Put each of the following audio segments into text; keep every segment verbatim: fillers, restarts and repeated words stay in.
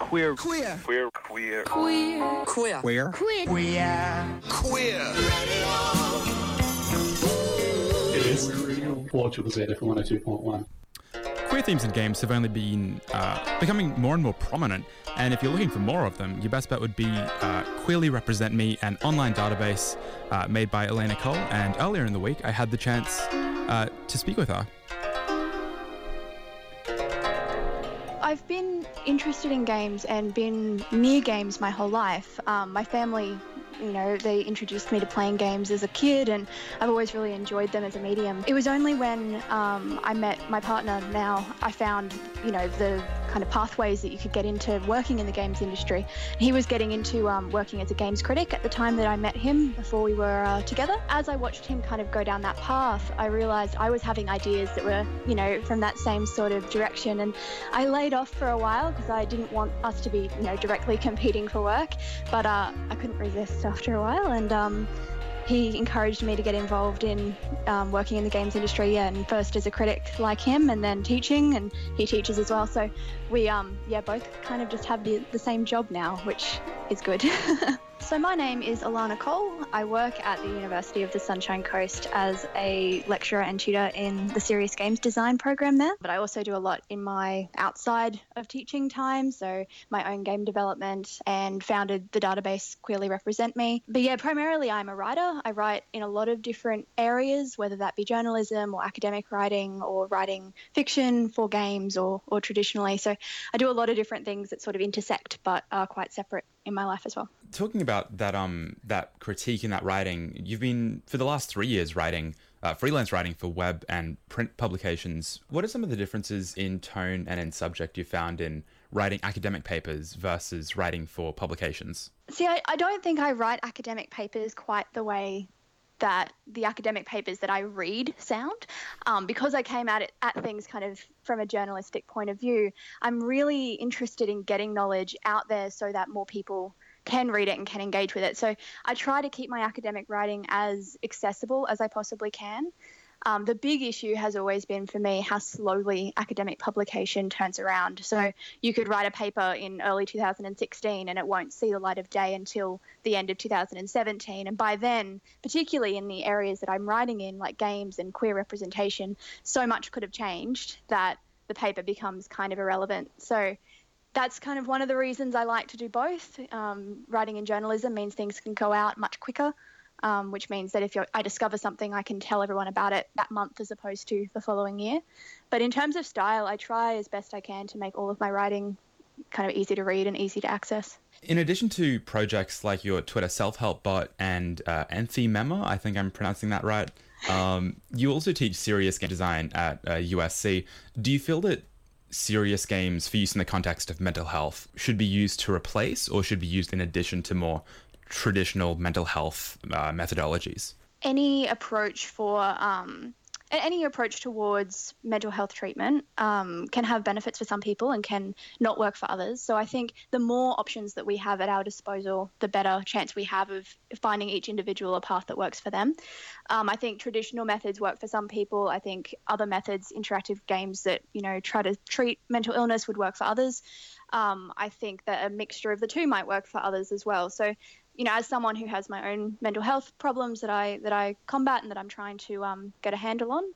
Queer. Queer. Queer. Queer. Queer. Queer. Queer. Queer. Queer. Queer. It is four triple Z F M one oh two point one. Queer themes in games have only been uh, becoming more and more prominent, and if you're looking for more of them, your best bet would be uh, Queerly Represent Me, an online database uh, made by Elena Cole, and earlier in the week I had the chance uh, to speak with her. I've been interested in games and been near games my whole life. Um, my family, you know, they introduced me to playing games as a kid, and I've always really enjoyed them as a medium. It was only when um, I met my partner now, I found, you know, the kind of pathways that you could get into working in the games industry. He was getting into um, working as a games critic at the time that I met him before we were uh, together. As I watched him kind of go down that path, I realised I was having ideas that were, you know, from that same sort of direction, and I laid off for a while because I didn't want us to be, you know, directly competing for work, but uh, I couldn't resist after a while, and um, he encouraged me to get involved in um, working in the games industry, yeah, and first as a critic like him, and then teaching, and he teaches as well. So we, um, yeah, both kind of just have the, the same job now, which is good. So my name is Alana Cole. I work at the University of the Sunshine Coast as a lecturer and tutor in the Serious Games Design program there. But I also do a lot in my outside of teaching time, so my own game development, and founded the database Queerly Represent Me. But yeah, primarily I'm a writer. I write in a lot of different areas, whether that be journalism or academic writing or writing fiction for games or, or traditionally. So I do a lot of different things that sort of intersect but are quite separate in my life as well. Talking about that um that critique in that writing, you've been for the last three years writing uh, freelance writing for web and print publications. What are some of the differences in tone and in subject you found in writing academic papers versus writing for publications? See, I, I don't think I write academic papers quite the way that the academic papers that I read sound. Um, because I came at it at things kind of from a journalistic point of view, I'm really interested in getting knowledge out there so that more people can read it and can engage with it. So I try to keep my academic writing as accessible as I possibly can. Um, the big issue has always been for me how slowly academic publication turns around. So you could write a paper in early two thousand sixteen and it won't see the light of day until the end of two thousand seventeen. And by then, particularly in the areas that I'm writing in, like games and queer representation, so much could have changed that the paper becomes kind of irrelevant. So that's kind of one of the reasons I like to do both. Um, writing in journalism means things can go out much quicker. Um, which means that if you're, I discover something, I can tell everyone about it that month as opposed to the following year. But in terms of style, I try as best I can to make all of my writing kind of easy to read and easy to access. In addition to projects like your Twitter self-help bot and uh, Anthemema, I think I'm pronouncing that right, um, you also teach serious game design at uh, U S C. Do you feel that serious games for use in the context of mental health should be used to replace or should be used in addition to more traditional mental health uh, methodologies? Any approach for um, any approach towards mental health treatment um, can have benefits for some people and can not work for others. So I think the more options that we have at our disposal, the better chance we have of finding each individual a path that works for them. Um, I think traditional methods work for some people. I think other methods, interactive games that, you know, try to treat mental illness would work for others. Um, I think that a mixture of the two might work for others as well. So, you know, as someone who has my own mental health problems that I that I combat and that I'm trying to um, get a handle on,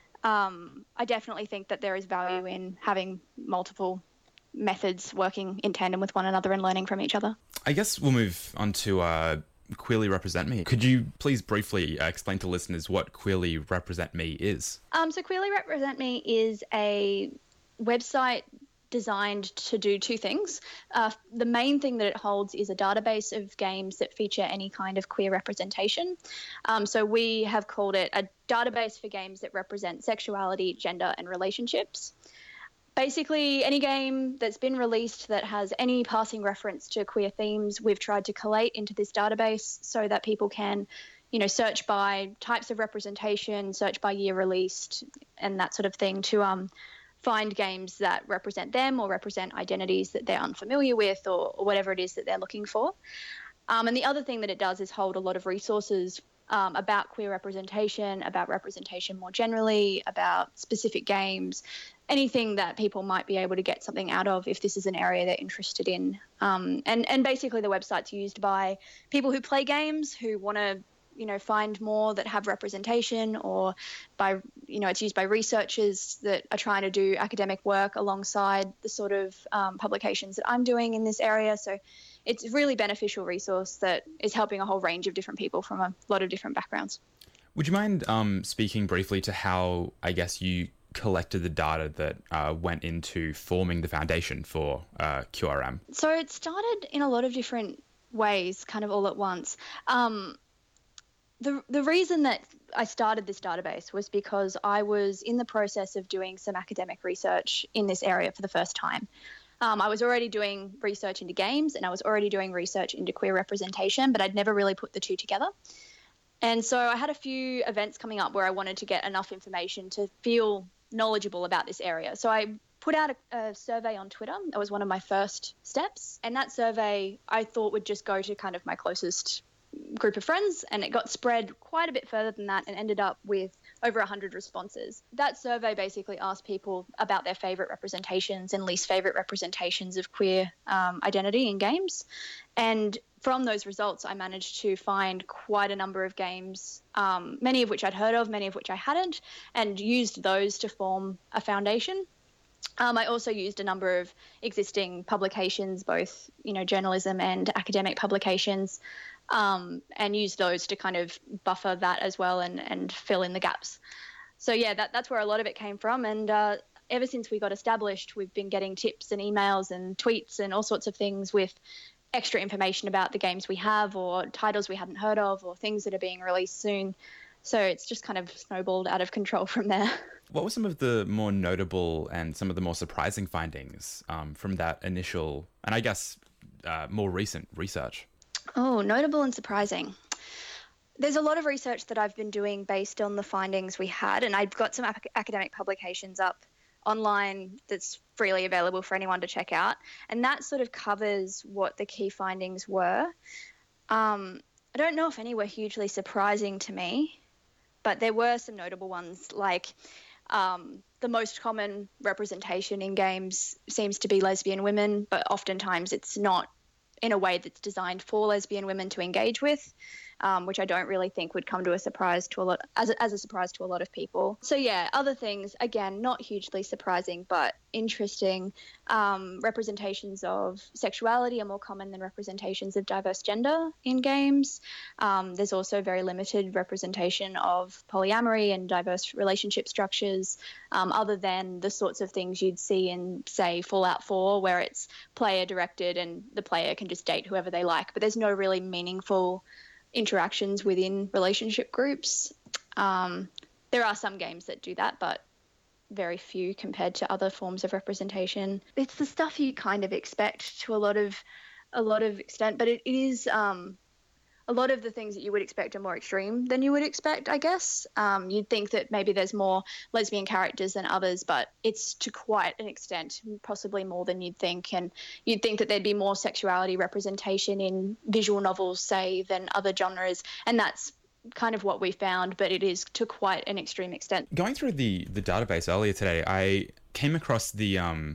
um, I definitely think that there is value in having multiple methods working in tandem with one another and learning from each other. I guess we'll move on to uh, Queerly Represent Me. Could you please briefly uh, explain to listeners what Queerly Represent Me is? Um, so Queerly Represent Me is a website designed to do two things. Uh, the main thing that it holds is a database of games that feature any kind of queer representation. Um, so we have called it a database for games that represent sexuality, gender, and relationships. Basically, any game that's been released that has any passing reference to queer themes, we've tried to collate into this database so that people can, you know, search by types of representation, search by year released, and that sort of thing to um, find games that represent them or represent identities that they're unfamiliar with or, or whatever it is that they're looking for. Um, and the other thing that it does is hold a lot of resources um, about queer representation, about representation more generally, about specific games, anything that people might be able to get something out of if this is an area they're interested in. Um, and, and basically the website's used by people who play games, who want to, you know, find more that have representation, or by, you know, it's used by researchers that are trying to do academic work alongside the sort of um, publications that I'm doing in this area. So it's a really beneficial resource that is helping a whole range of different people from a lot of different backgrounds. Would you mind um, speaking briefly to how, I guess, you collected the data that uh, went into forming the foundation for uh, Q R M? So it started in a lot of different ways, kind of all at once. Um, the the reason that I started this database was because I was in the process of doing some academic research in this area for the first time. Um, I was already doing research into games, and I was already doing research into queer representation, but I'd never really put the two together. And so I had a few events coming up where I wanted to get enough information to feel knowledgeable about this area. So I put out a, a survey on Twitter. That was one of my first steps. And that survey I thought would just go to kind of my closest group of friends, and it got spread quite a bit further than that and ended up with over one hundred responses. That survey basically asked people about their favourite representations and least favourite representations of queer um, identity in games. And from those results, I managed to find quite a number of games, um, many of which I'd heard of, many of which I hadn't, and used those to form a foundation. Um, I also used a number of existing publications, both, you know, journalism and academic publications, um, and used those to kind of buffer that as well and, and fill in the gaps. So, yeah, that, that's where a lot of it came from. And uh, ever since we got established, we've been getting tips and emails and tweets and all sorts of things with extra information about the games we have, or titles we hadn't heard of, or things that are being released soon. So it's just kind of snowballed out of control from there. What were some of the more notable and some of the more surprising findings um, from that initial, and I guess uh, more recent research? Oh, notable and surprising. There's a lot of research that I've been doing based on the findings we had, and I've got some ac- academic publications up online that's freely available for anyone to check out, and that sort of covers what the key findings were. Um, I don't know if any were hugely surprising to me, but there were some notable ones, like um, the most common representation in games seems to be lesbian women, but oftentimes it's not in a way that's designed for lesbian women to engage with, um, which I don't really think would come to a surprise to a lot, as a, as a surprise to a lot of people. So yeah, other things, again, not hugely surprising, but interesting. Um, representations of sexuality are more common than representations of diverse gender in games. Um, there's also very limited representation of polyamory and diverse relationship structures, um, other than the sorts of things you'd see in, say, Fallout four, where it's player directed and the player can just date whoever they like, but there's no really meaningful interactions within relationship groups. Um, there are some games that do that, but very few compared to other forms of representation. It's the stuff you kind of expect to a lot of a lot of extent, but it is um, a lot of the things that you would expect are more extreme than you would expect, I guess. Um, you'd think that maybe there's more lesbian characters than others, but it's to quite an extent, possibly more than you'd think. And you'd think that there'd be more sexuality representation in visual novels, say, than other genres. And that's kind of what we found, but it is to quite an extreme extent. Going through the, the database earlier today, I came across the, um,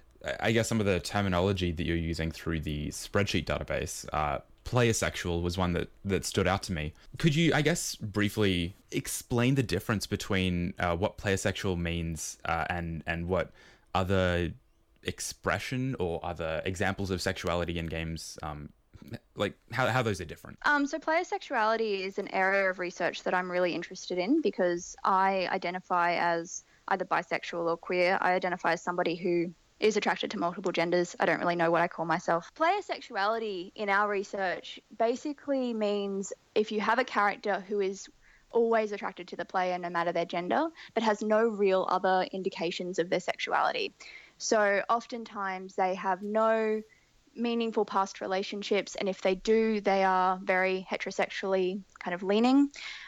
I guess some of the terminology that you're using through the spreadsheet database. Uh, player sexual was one that, that stood out to me. Could you, I guess, briefly explain the difference between uh, what player sexual means uh, and, and what other expression or other examples of sexuality in games um, like how, how those are different? Um, so player sexuality is an area of research that I'm really interested in because I identify as either bisexual or queer. I identify as somebody who is attracted to multiple genders. I don't really know what I call myself. Player sexuality in our research basically means if you have a character who is always attracted to the player no matter their gender, but has no real other indications of their sexuality. So oftentimes they have no meaningful past relationships, and if they do, they are very heterosexually kind of leaning.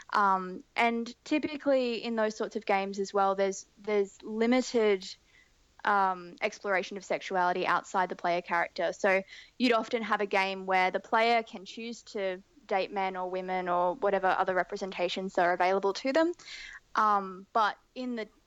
Um, and typically in those sorts of games as well, there's there's limited um, exploration of sexuality outside the player character. So you'd often have a game where the player can choose to date men or women or whatever other representations are available to them. Um, but in the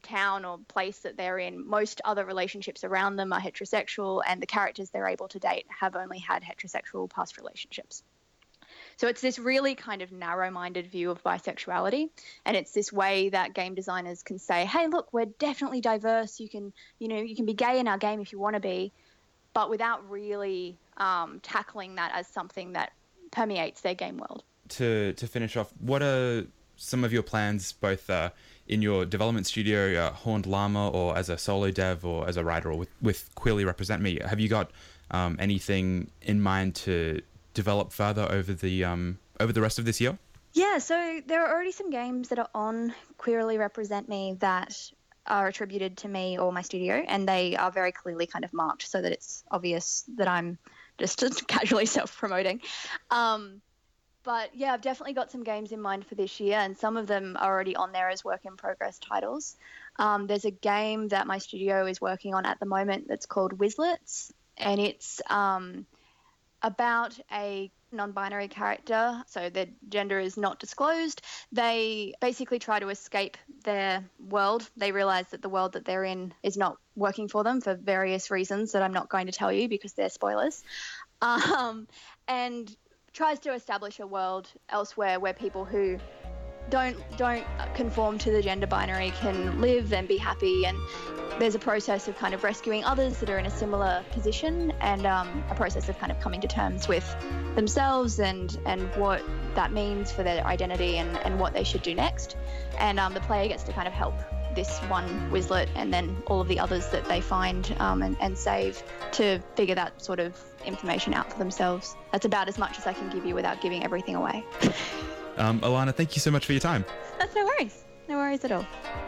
town or place that they're in, most other relationships around them are heterosexual, and the characters they're able to date have only had heterosexual past relationships. So it's this really kind of narrow-minded view of bisexuality, and it's this way that game designers can say, hey, look, we're definitely diverse. You can, you know, you can be gay in our game if you want to be, but without really um, tackling that as something that permeates their game world. To to finish off, what are some of your plans, both uh, in your development studio, uh, Horned Llama, or as a solo dev, or as a writer, or with, with Queerly Represent Me? Have you got um, anything in mind to develop further over the um over the rest of this year? Yeah, so there are already some games that are on Queerly Represent Me that are attributed to me or my studio, and they are very clearly kind of marked so that it's obvious that I'm just casually self-promoting. Um, but yeah, I've definitely got some games in mind for this year, and some of them are already on there as work in progress titles. Um, there's a game that my studio is working on at the moment that's called Wizlets, and it's um, about a non-binary character, so their gender is not disclosed. They basically try to escape their world. They realize that the world that they're in is not working for them for various reasons that I'm not going to tell you because they're spoilers. Um, and tries to establish a world elsewhere where people who don't don't conform to the gender binary can live and be happy, and there's a process of kind of rescuing others that are in a similar position, and um, a process of kind of coming to terms with themselves and and what that means for their identity and, and what they should do next. And um, the player gets to kind of help this one Wizlet and then all of the others that they find um, and, and save to figure that sort of information out for themselves. That's about as much as I can give you without giving everything away. Um, Alana, thank you so much for your time. That's no worries. No worries at all.